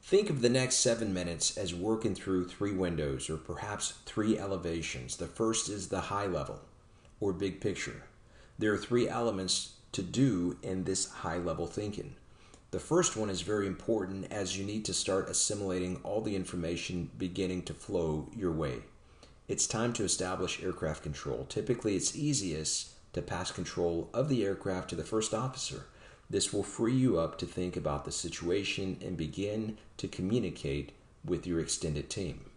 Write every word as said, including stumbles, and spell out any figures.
Think of the next seven minutes as working through three windows or perhaps three elevations. The first is the high level or big picture. There are three elements to do in this high level thinking. The first one is very important as you need to start assimilating all the information beginning to flow your way. It's time to establish aircraft control. Typically, it's easiest to pass control of the aircraft to the first officer. This will free you up to think about the situation and begin to communicate with your extended team.